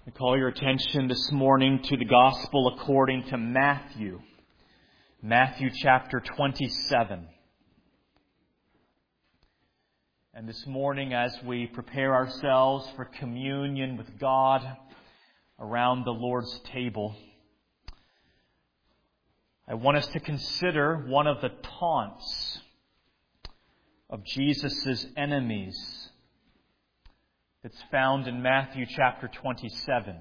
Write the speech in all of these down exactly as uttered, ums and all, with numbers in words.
I call your attention this morning to the Gospel according to Matthew. Matthew chapter twenty-seven. And this morning, as we prepare ourselves for communion with God around the Lord's table, I want us to consider one of the taunts of Jesus' enemies. It's found in Matthew chapter twenty-seven.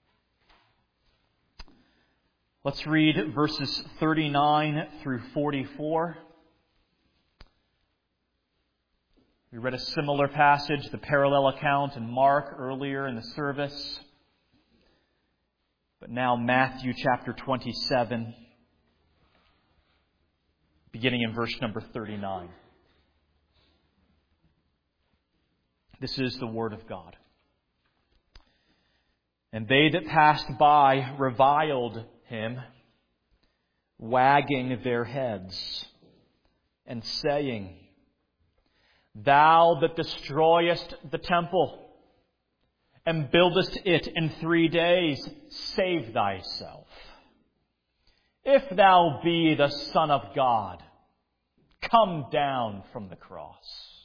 Let's read verses thirty-nine through forty-four. We read a similar passage, the parallel account in Mark earlier in the service. But now Matthew chapter twenty-seven, beginning in verse number thirty-nine. This is the word of God. And they that passed by reviled him, wagging their heads, and saying, Thou that destroyest the temple, and buildest it in three days, save thyself. If thou be the Son of God, come down from the cross.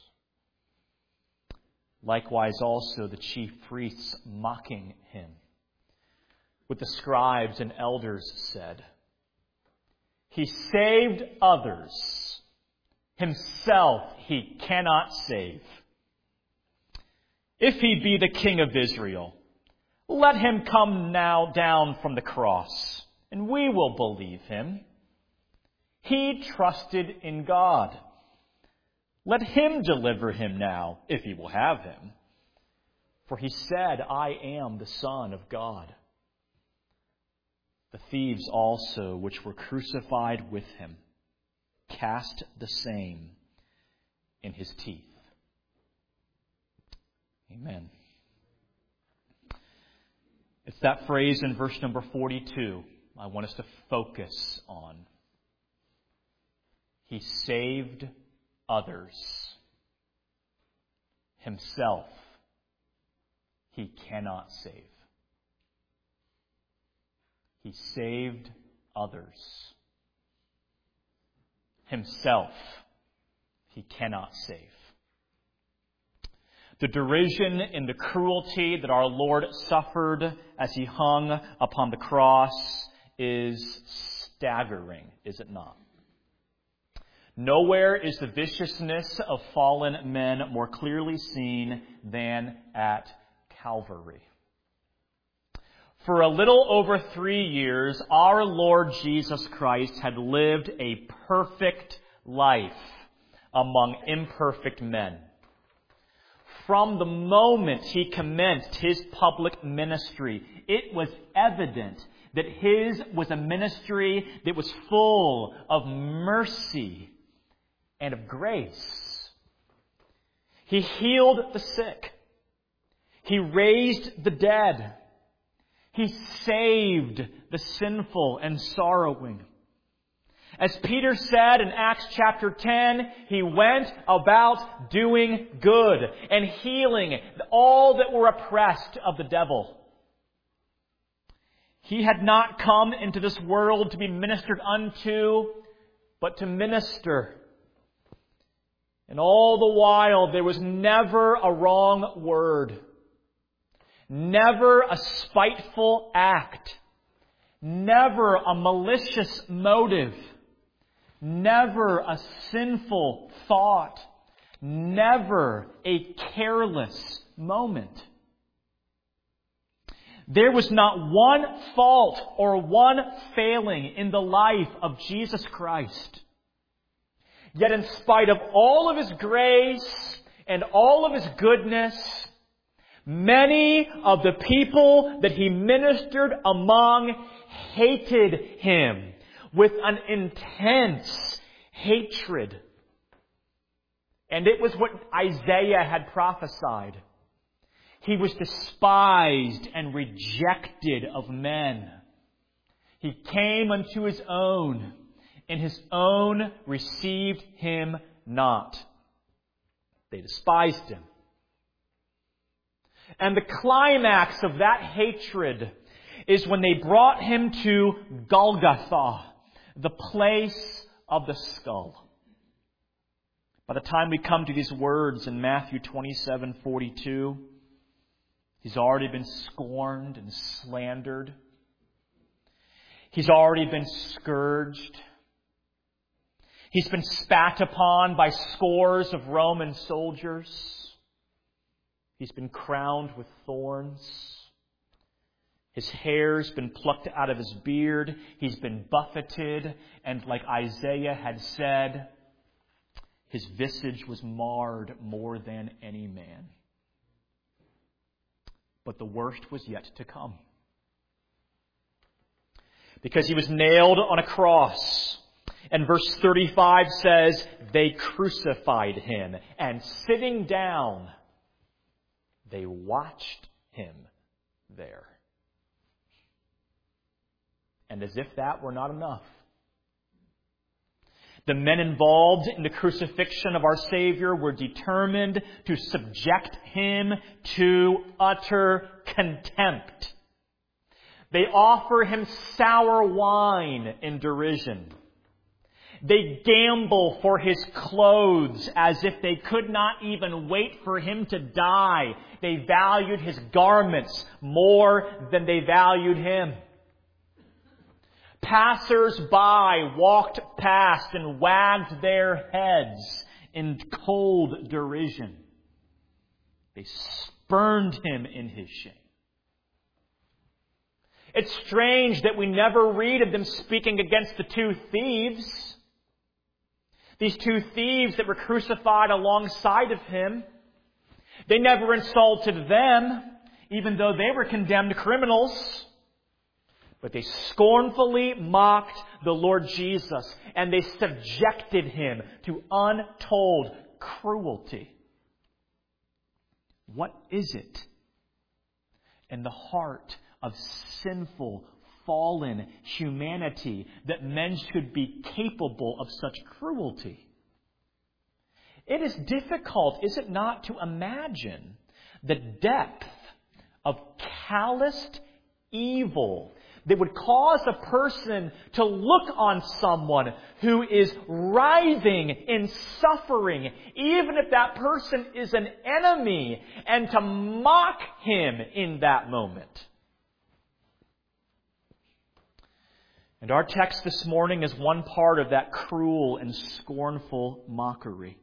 Likewise also the chief priests, mocking him, with the scribes and elders said, He saved others, himself he cannot save. If he be the King of Israel, let him come now down from the cross, and we will believe him. He trusted in God. Let him deliver him now, if he will have him. For he said, I am the Son of God. The thieves also, which were crucified with him, cast the same in his teeth. Amen. It's that phrase in verse number forty-two I want us to focus on. He saved others. Himself, he cannot save. He saved others. Himself, he cannot save. The derision and the cruelty that our Lord suffered as he hung upon the cross is staggering, is it not? Nowhere is the viciousness of fallen men more clearly seen than at Calvary. For a little over three years, our Lord Jesus Christ had lived a perfect life among imperfect men. From the moment he commenced his public ministry, it was evident that his was a ministry that was full of mercy and of grace. He healed the sick. He raised the dead. He saved the sinful and sorrowing. As Peter said in Acts chapter ten, he went about doing good and healing all that were oppressed of the devil. He had not come into this world to be ministered unto, but to minister. And all the while, there was never a wrong word, never a spiteful act, never a malicious motive, never a sinful thought, never a careless moment. There was not one fault or one failing in the life of Jesus Christ. Yet in spite of all of his grace and all of his goodness, many of the people that he ministered among hated him with an intense hatred. And it was what Isaiah had prophesied. He was despised and rejected of men. He came unto his own, and his own received him not. They despised him. And the climax of that hatred is when they brought him to Golgotha, the place of the skull. By the time we come to these words in Matthew twenty-seven forty-two, he's already been scorned and slandered. He's already been scourged. He's been spat upon by scores of Roman soldiers. He's been crowned with thorns. His hair's been plucked out of his beard. He's been buffeted. And like Isaiah had said, his visage was marred more than any man. But the worst was yet to come. Because he was nailed on a cross. And verse thirty-five says, they crucified him. And sitting down, they watched him there. And as if that were not enough, the men involved in the crucifixion of our Savior were determined to subject him to utter contempt. They offer him sour wine in derision. They gamble for his clothes as if they could not even wait for him to die. They valued his garments more than they valued him. Passers-by walked past and wagged their heads in cold derision. They spurned him in his shame. It's strange that we never read of them speaking against the two thieves. These two thieves that were crucified alongside of him. They never insulted them, even though they were condemned criminals. But they scornfully mocked the Lord Jesus, and they subjected him to untold cruelty. What is it in the heart of sinful, fallen humanity that men should be capable of such cruelty? It is difficult, is it not, to imagine the depth of calloused evil that would cause a person to look on someone who is writhing in suffering, even if that person is an enemy, and to mock him in that moment. And our text this morning is one part of that cruel and scornful mockery.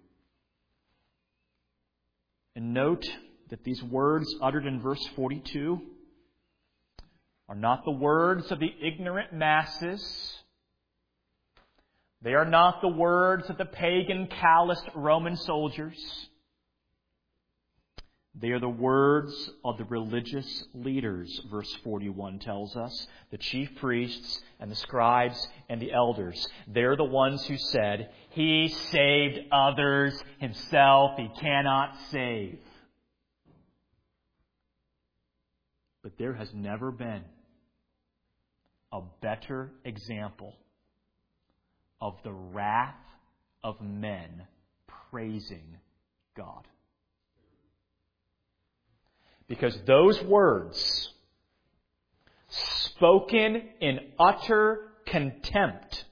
And note that these words uttered in verse forty-two are not the words of the ignorant masses. They are not the words of the pagan, calloused Roman soldiers. They are the words of the religious leaders, verse forty-one tells us. The chief priests and the scribes and the elders. They're the ones who said, he saved others, himself he cannot save. But there has never been a better example of the wrath of men praising God. Because those words, spoken in utter contempt,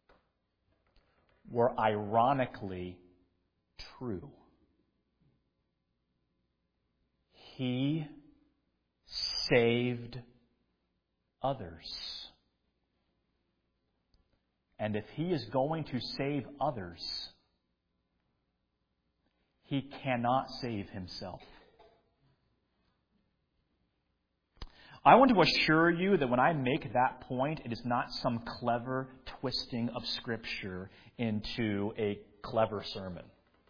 were ironically true. He saved others. And if he is going to save others, he cannot save himself. I want to assure you that when I make that point, it is not some clever twisting of Scripture into a clever sermon.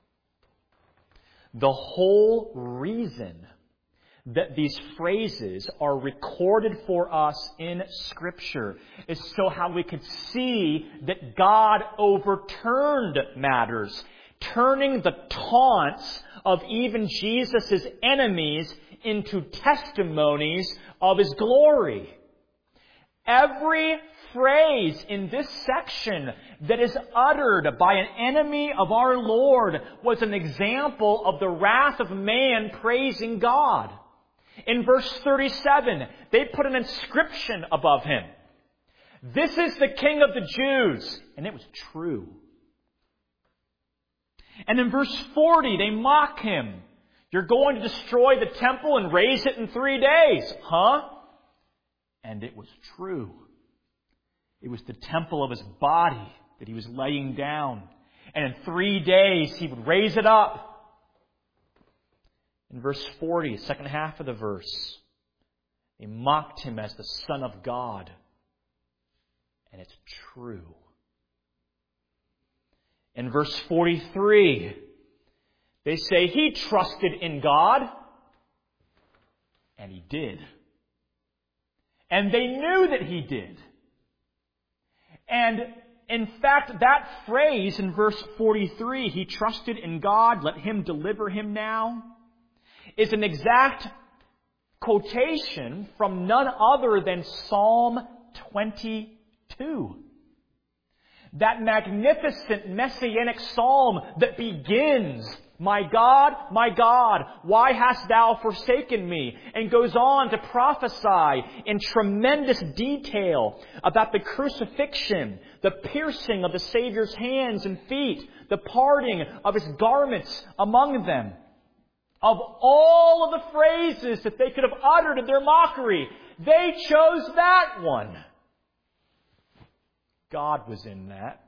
The whole reason that these phrases are recorded for us in Scripture is so how we could see that God overturned matters, turning the taunts of even Jesus' enemies into testimonies of His glory. Every phrase in this section that is uttered by an enemy of our Lord was an example of the wrath of man praising God. In verse thirty-seven, they put an inscription above him. This is the King of the Jews. And it was true. And in verse forty, they mock him. You're going to destroy the temple and raise it in three days. Huh? And it was true. It was the temple of his body that he was laying down. And in three days, he would raise it up. In verse forty, second half of the verse, they mocked him as the Son of God. And it's true. In verse forty-three, they say he trusted in God. And he did. And they knew that he did. And in fact, that phrase in verse forty-three, he trusted in God, let him deliver him now, is an exact quotation from none other than Psalm twenty-two. That magnificent messianic psalm that begins, My God, my God, why hast thou forsaken me? And goes on to prophesy in tremendous detail about the crucifixion, the piercing of the Savior's hands and feet, the parting of his garments among them. Of all of the phrases that they could have uttered in their mockery, they chose that one. God was in that.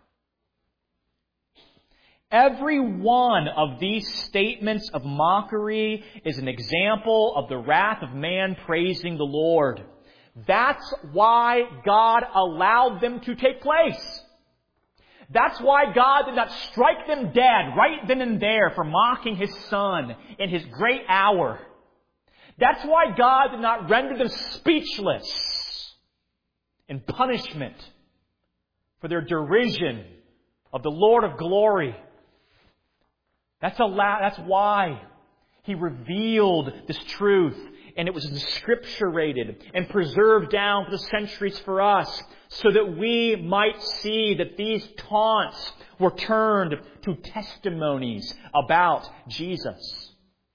Every one of these statements of mockery is an example of the wrath of man praising the Lord. That's why God allowed them to take place. That's why God did not strike them dead right then and there for mocking His Son in His great hour. That's why God did not render them speechless in punishment for their derision of the Lord of glory. That's, a la- that's why He revealed this truth, and it was inscripturated and preserved down for the centuries for us, so that we might see that these taunts were turned to testimonies about Jesus.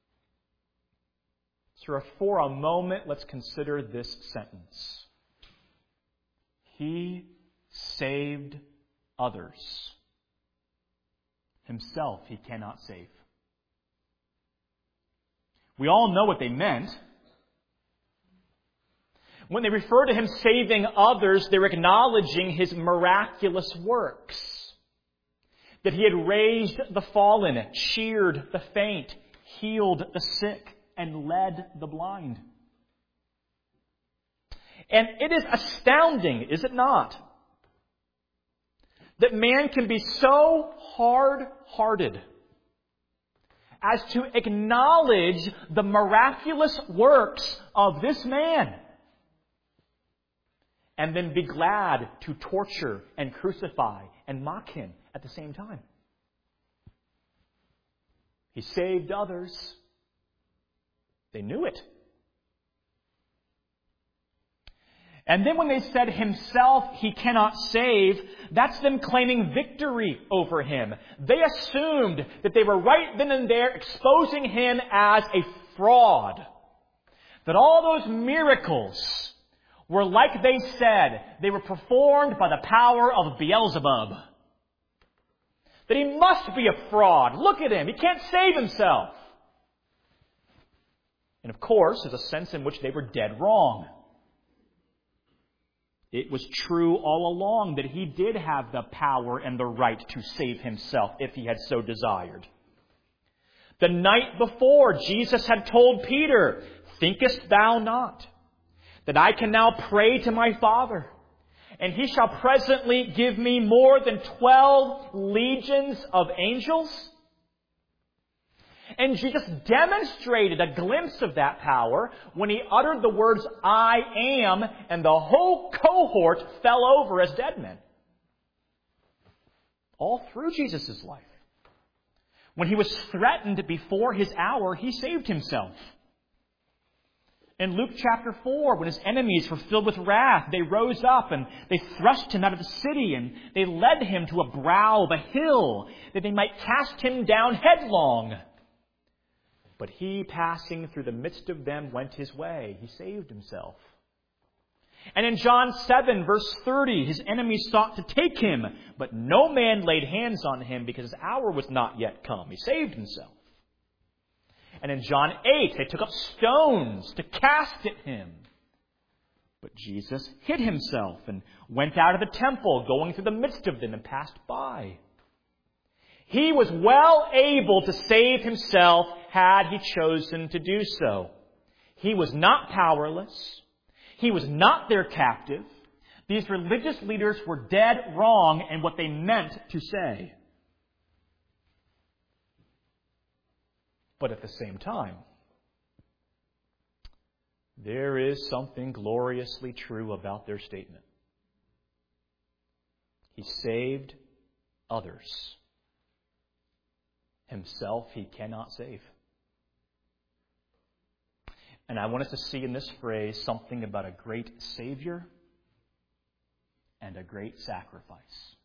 So for a moment, let's consider this sentence. He saved others. Himself he cannot save. We all know what they meant. When they refer to Him saving others, they're acknowledging His miraculous works. That He had raised the fallen, cheered the faint, healed the sick, and led the blind. And it is astounding, is it not? That man can be so hard-hearted as to acknowledge the miraculous works of this man and then be glad to torture and crucify and mock Him at the same time. He saved others. They knew it. And then when they said Himself He cannot save, that's them claiming victory over Him. They assumed that they were right then and there exposing Him as a fraud. That all those miracles were, like they said, they were performed by the power of Beelzebub. That He must be a fraud. Look at Him. He can't save Himself. And of course, there's a sense in which they were dead wrong. It was true all along that He did have the power and the right to save Himself if He had so desired. The night before, Jesus had told Peter, "Thinkest thou not that I can now pray to my Father, and He shall presently give me more than twelve legions of angels?" And Jesus demonstrated a glimpse of that power when He uttered the words, "I am," and the whole cohort fell over as dead men. All through Jesus' life. When He was threatened before His hour, He saved Himself. In Luke chapter four, when His enemies were filled with wrath, they rose up and they thrust Him out of the city, and they led Him to a brow of a hill that they might cast Him down headlong. But he, passing through the midst of them, went his way. He saved himself. And in John seven, verse thirty, his enemies sought to take him, but no man laid hands on him because his hour was not yet come. He saved himself. And in John eight, they took up stones to cast at him. But Jesus hid himself and went out of the temple, going through the midst of them, and passed by. He was well able to save himself had he chosen to do so. He was not powerless. He was not their captive. These religious leaders were dead wrong in what they meant to say. But at the same time, there is something gloriously true about their statement. He saved others. Himself he cannot save. And I want us to see in this phrase something about a great Savior and a great sacrifice.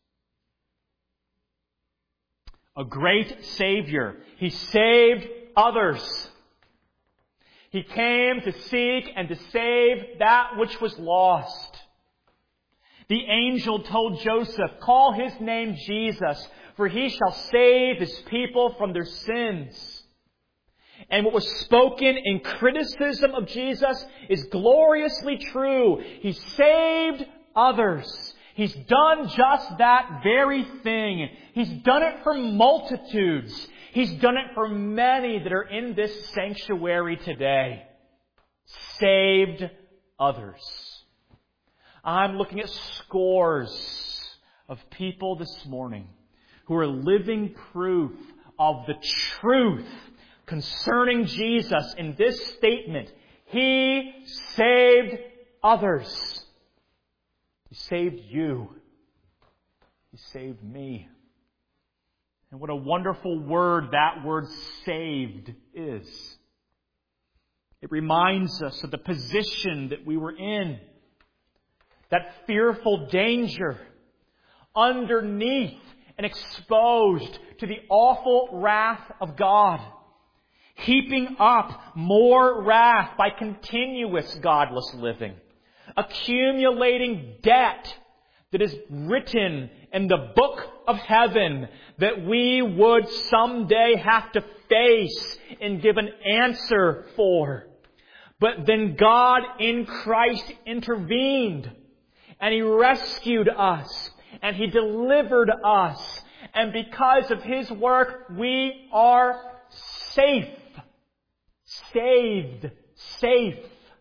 A great Savior. He saved others. He came to seek and to save that which was lost. The angel told Joseph, "Call his name Jesus, for he shall save his people from their sins." And what was spoken in criticism of Jesus is gloriously true. He saved others. He's done just that very thing. He's done it for multitudes. He's done it for many that are in this sanctuary today. Saved others. I'm looking at scores of people this morning who are living proof of the truth concerning Jesus in this statement. He saved others. He saved you. He saved me. And what a wonderful word that word saved is. It reminds us of the position that we were in. That fearful danger underneath and exposed to the awful wrath of God. Heaping up more wrath by continuous godless living. Accumulating debt that is written in the book of heaven that we would someday have to face and give an answer for. But then God in Christ intervened and He rescued us and He delivered us. And because of His work, we are safe. Saved. Safe.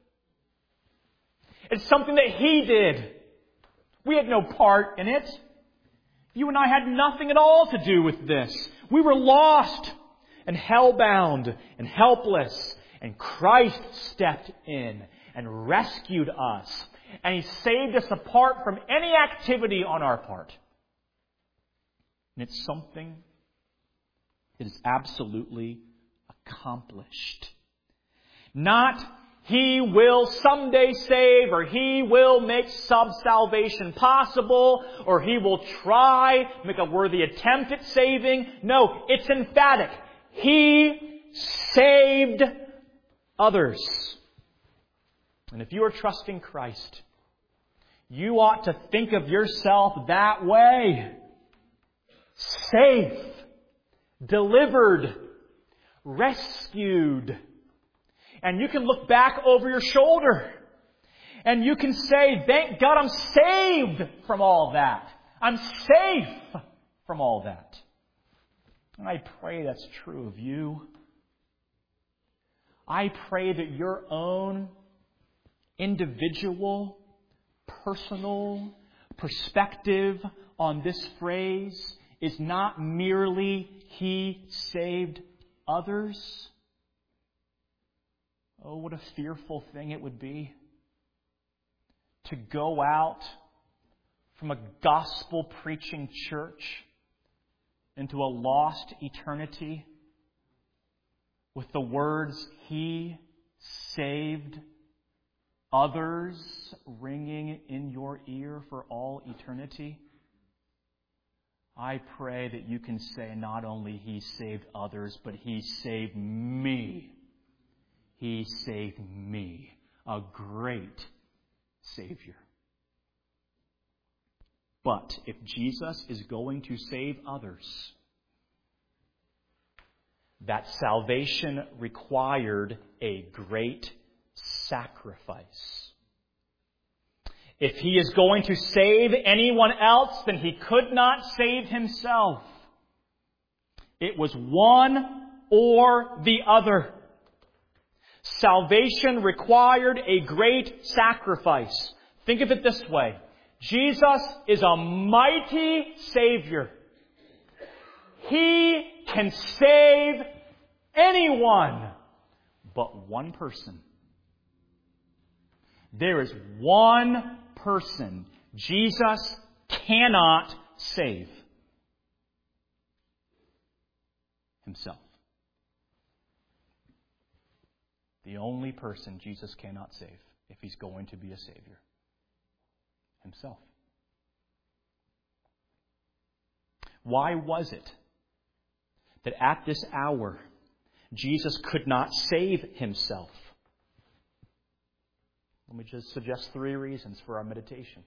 It's something that He did. We had no part in it. You and I had nothing at all to do with this. We were lost and hell-bound and helpless. And Christ stepped in and rescued us. And He saved us apart from any activity on our part. And it's something that is absolutely accomplished. Not He will someday save, or He will make sub-salvation possible, or He will try, make a worthy attempt at saving. No, it's emphatic. He saved others. And if you are trusting Christ, you ought to think of yourself that way. Safe, delivered, rescued. And you can look back over your shoulder and you can say, thank God I'm saved from all that. I'm safe from all that. And I pray that's true of you. I pray that your own individual, personal perspective on this phrase is not merely He saved others. Oh, what a fearful thing it would be to go out from a gospel-preaching church into a lost eternity with the words, He saved others, ringing in your ear for all eternity. I pray that you can say not only He saved others, but He saved me. He saved me, a great Savior. But if Jesus is going to save others, that salvation required a great sacrifice. If He is going to save anyone else, then He could not save Himself. It was one or the other. Salvation required a great sacrifice. Think of it this way. Jesus is a mighty Savior. He can save anyone but one person. There is one person Jesus cannot save. Himself. The only person Jesus cannot save if He's going to be a Savior. Himself. Why was it that at this hour Jesus could not save Himself? Let me just suggest three reasons for our meditation.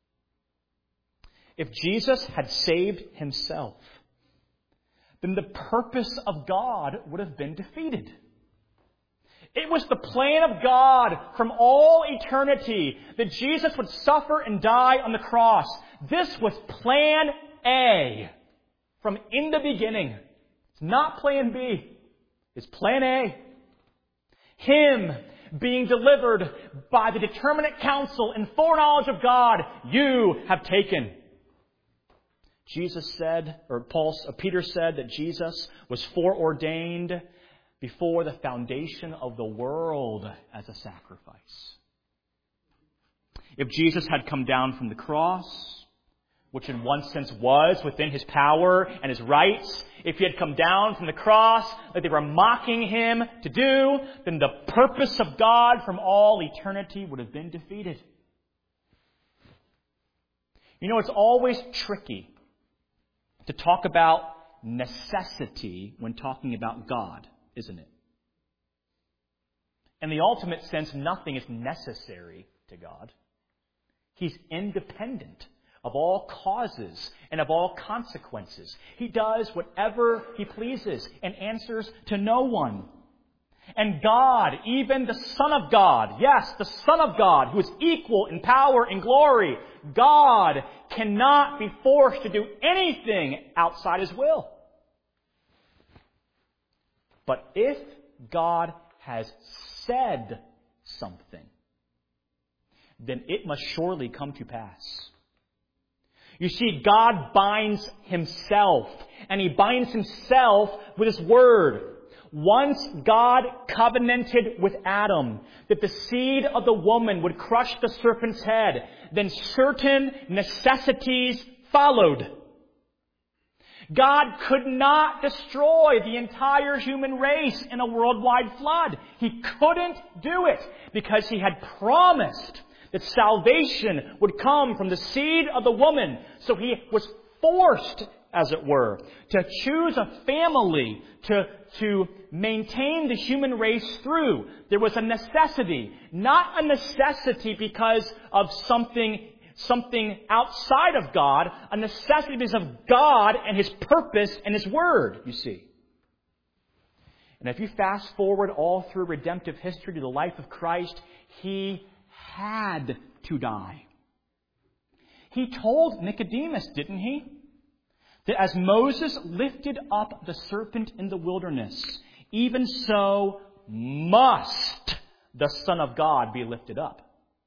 If Jesus had saved Himself, then the purpose of God would have been defeated. It was the plan of God from all eternity that Jesus would suffer and die on the cross. This was plan A from in the beginning. It's not plan B. It's plan A. Him being delivered by the determinate counsel and foreknowledge of God, you have taken. Jesus said, or Paul, or Peter said that Jesus was foreordained before the foundation of the world as a sacrifice. If Jesus had come down from the cross, which in one sense was within His power and His rights, if He had come down from the cross like they were mocking Him to do, then the purpose of God from all eternity would have been defeated. You know, it's always tricky to talk about necessity when talking about God, isn't it? In the ultimate sense, nothing is necessary to God. He's independent of all causes and of all consequences. He does whatever He pleases and answers to no one. And God, even the Son of God, yes, the Son of God, who is equal in power and glory, God cannot be forced to do anything outside His will. But if God has said something, then it must surely come to pass. You see, God binds Himself, and He binds Himself with His Word. Once God covenanted with Adam that the seed of the woman would crush the serpent's head, then certain necessities followed. God could not destroy the entire human race in a worldwide flood. He couldn't do it because He had promised that salvation would come from the seed of the woman. So He was forced, as it were, to choose a family to, to maintain the human race through. There was a necessity, not a necessity because of something, something outside of God, a necessity because of God and His purpose and His Word, you see. And if you fast forward all through redemptive history to the life of Christ, He had to die. He told Nicodemus, didn't He? That as Moses lifted up the serpent in the wilderness, even so must the Son of God be lifted up.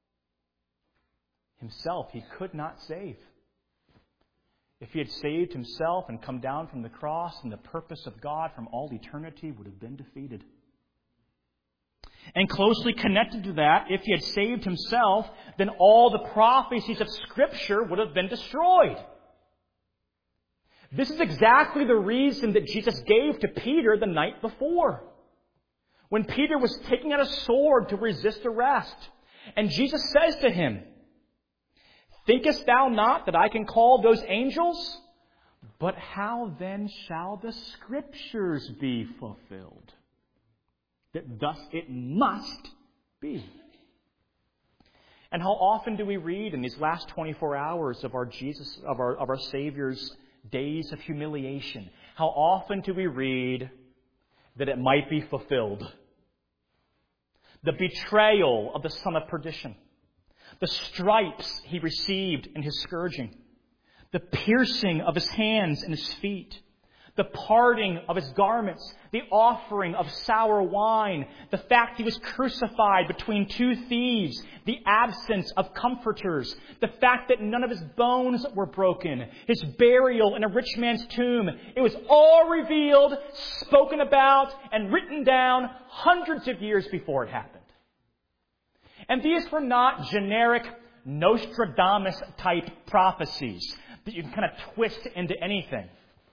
Himself He could not save. If He had saved Himself and come down from the cross, then the purpose of God from all eternity would have been defeated. And closely connected to that, if He had saved Himself, then all the prophecies of Scripture would have been destroyed. This is exactly the reason that Jesus gave to Peter the night before, when Peter was taking out a sword to resist arrest. And Jesus says to him, "Thinkest thou not that I can call those angels? But how then shall the Scriptures be fulfilled? That thus it must be. And how often do we read in these last twenty-four hours of our Jesus, of our, of our Savior's days of humiliation, how often do we read that it might be fulfilled? The betrayal of the son of perdition, the stripes he received in his scourging, the piercing of his hands and his feet, the parting of his garments, the offering of sour wine, the fact he was crucified between two thieves, the absence of comforters, the fact that none of his bones were broken, his burial in a rich man's tomb. It was all revealed, spoken about, and written down hundreds of years before it happened. And these were not generic Nostradamus-type prophecies that you can kind of twist into anything.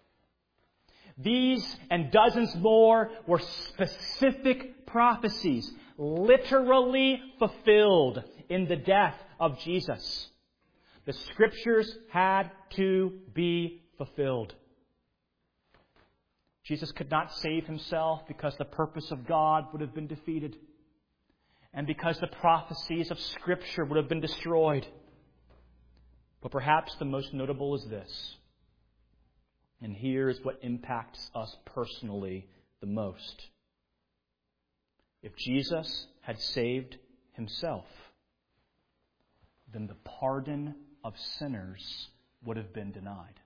These and dozens more were specific prophecies, literally fulfilled in the death of Jesus. The Scriptures had to be fulfilled. Jesus could not save himself because the purpose of God would have been defeated, and because the prophecies of Scripture would have been destroyed. But perhaps the most notable is this. And here's what impacts us personally the most. If Jesus had saved himself, then the pardon of sinners would have been denied.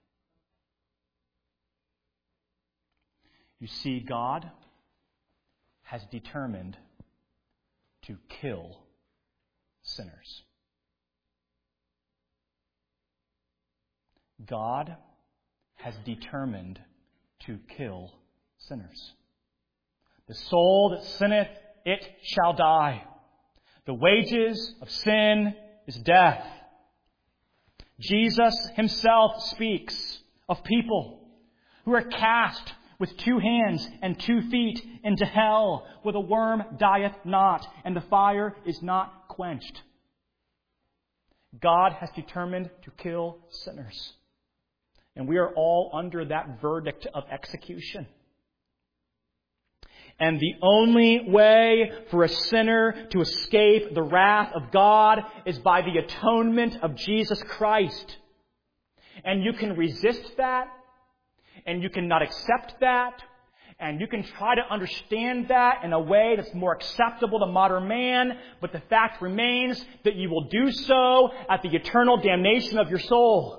You see, God has determined to kill sinners. God has determined to kill sinners. The soul that sinneth, it shall die. The wages of sin is death. Jesus himself speaks of people who are cast with two hands and two feet into hell, where the worm dieth not, and the fire is not quenched. God has determined to kill sinners. And we are all under that verdict of execution. And the only way for a sinner to escape the wrath of God is by the atonement of Jesus Christ. And you can resist that, and you cannot accept that, and you can try to understand that in a way that's more acceptable to modern man, but the fact remains that you will do so at the eternal damnation of your soul.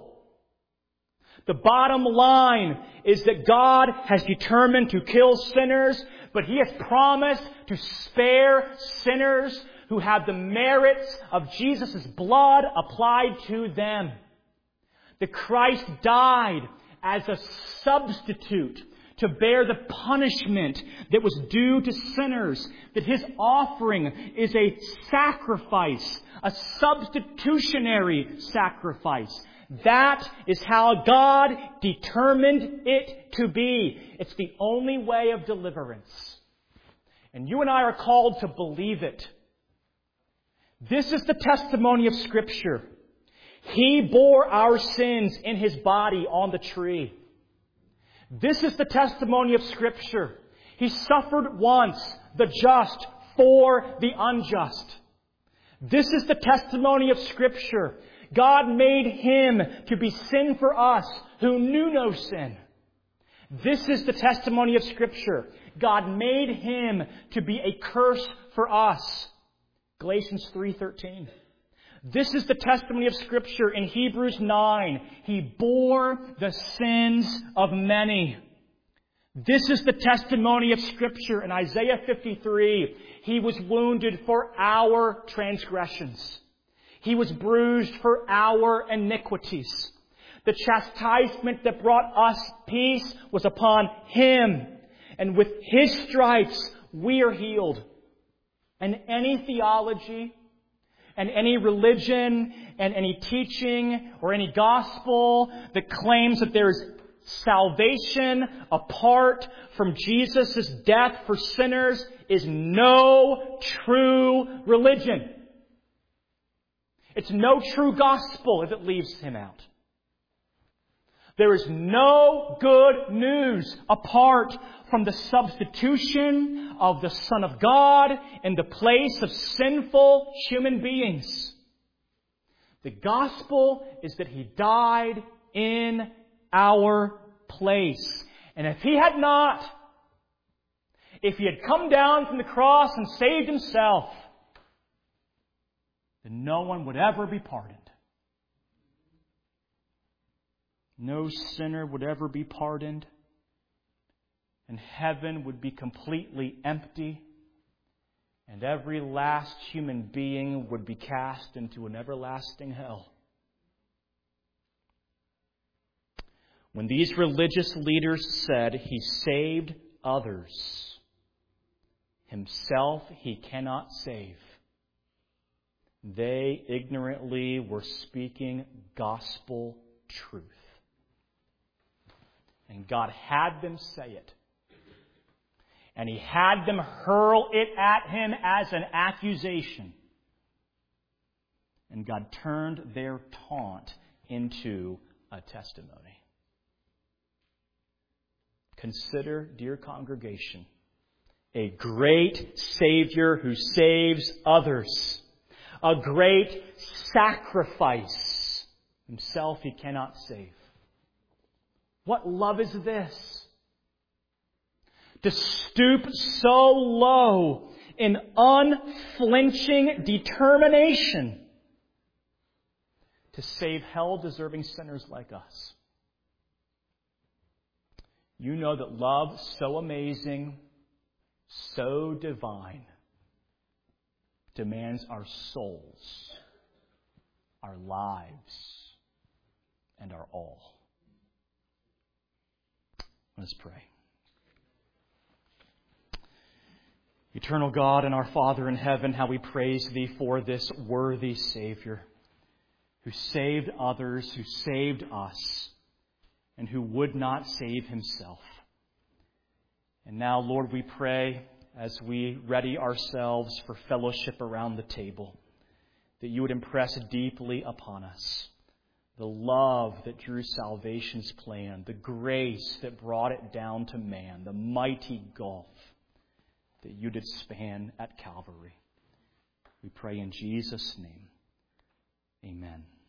The bottom line is that God has determined to kill sinners, but He has promised to spare sinners who have the merits of Jesus' blood applied to them. That Christ died as a substitute to bear the punishment that was due to sinners. That His offering is a sacrifice, a substitutionary sacrifice. That is how God determined it to be. It's the only way of deliverance. And you and I are called to believe it. This is the testimony of Scripture. He bore our sins in His body on the tree. This is the testimony of Scripture. He suffered once, the just, for the unjust. This is the testimony of Scripture. God made Him to be sin for us who knew no sin. This is the testimony of Scripture. God made Him to be a curse for us. Galatians three thirteen. This is the testimony of Scripture in Hebrews nine. He bore the sins of many. This is the testimony of Scripture in Isaiah fifty-three. He was wounded for our transgressions. He was bruised for our iniquities. The chastisement that brought us peace was upon Him. And with His stripes, we are healed. And any theology, and any religion, and any teaching, or any gospel that claims that there is salvation apart from Jesus' death for sinners is no true religion. It's no true gospel if it leaves Him out. There is no good news apart from the substitution of the Son of God in the place of sinful human beings. The gospel is that He died in our place. And if He had not, if He had come down from the cross and saved Himself, then no one would ever be pardoned. No sinner would ever be pardoned. And heaven would be completely empty. And every last human being would be cast into an everlasting hell. When these religious leaders said He saved others, Himself He cannot save, they ignorantly were speaking gospel truth. And God had them say it. And He had them hurl it at Him as an accusation. And God turned their taunt into a testimony. Consider, dear congregation, a great Savior who saves others. A great sacrifice. Himself He cannot save. What love is this? To stoop so low in unflinching determination to save hell-deserving sinners like us. You know that love so amazing, so divine, demands our souls, our lives, and our all. Let's pray. Eternal God and our Father in heaven, how we praise Thee for this worthy Savior who saved others, who saved us, and who would not save Himself. And now, Lord, we pray as we ready ourselves for fellowship around the table, that You would impress deeply upon us the love that drew salvation's plan, the grace that brought it down to man, the mighty gulf that You did span at Calvary. We pray in Jesus' name. Amen.